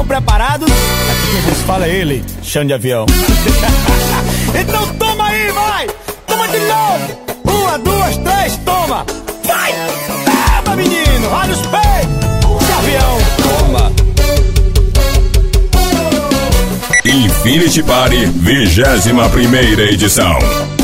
Estão preparados? Aqui quem vos fala é ele, chão de avião. Então toma aí, vai! Toma de novo! 1, 2, 3, toma! Vai! Toma, menino! Olha os peitos! De avião! Toma! Infinity Party, 21ª edição.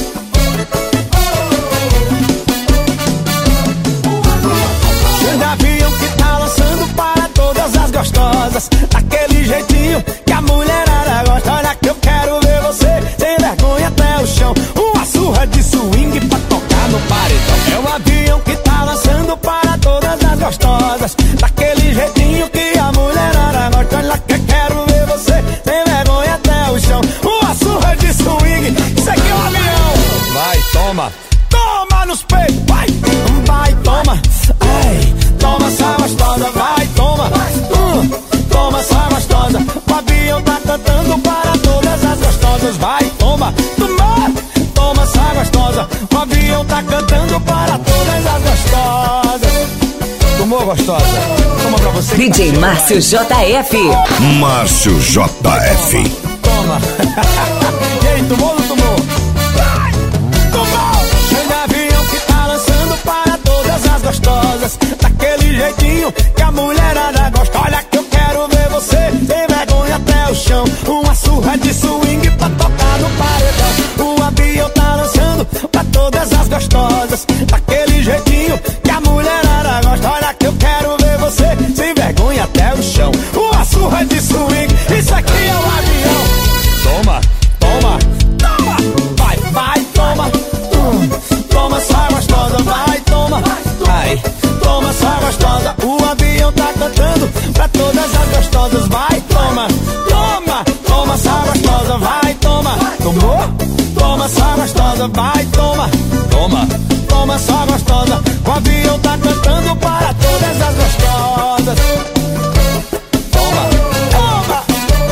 Chão de avião que tá lançando para todas as gostosas, daquele jeitinho que a mulherada gosta. Olha que eu quero ver você sem vergonha até o chão. Uma surra de swing pra tocar no paredão. É um avião que tá lançando para todas as gostosas, daquele jeitinho que a mulherada gosta. Olha que eu quero ver você sem vergonha até o chão. Uma surra de swing, isso aqui é um avião. Vai, toma, toma nos peitos, vai, vai, toma. Ai, toma essa gostosa, vai, toma. Toma essa gostosa, o avião tá cantando para todas as gostosas. Vai, toma, toma, toma essa gostosa, o avião tá cantando para todas as gostosas. Tomou, gostosa? Toma pra você. DJ Márcio JF. Márcio JF. Toma. E aí, tomou ou não tomou? Vai, tomou. Chão de avião que tá lançando para todas as gostosas, daquele jeitinho que a mulherada gosta. Olha que eu quero ver você sem vergonha até o chão. Uma surra de swing pra tocar no paredão. O avião tá lançando pra todas as gostosas, daquele jeitinho que a mulherada gosta. Olha que eu quero ver você sem vergonha até o chão. Uma surra de swing, isso aqui é um avião. Toma, toma, toma, vai, vai, toma. Toma essa gostosa, vai, toma. Ai, toma essa gostosa, o avião tá cantando pra todas as gostosas. Vai, toma, toma, toma essa gostosa, vai, toma. Tomou? Toma essa gostosa, vai, toma. Toma, toma essa gostosa, o avião tá cantando para todas as gostosas. Toma, toma.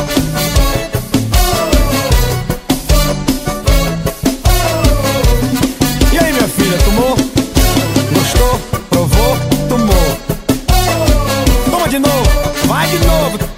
E aí, minha filha, tomou? Gostou? Provou? Tomou. Toma de novo, vai de novo.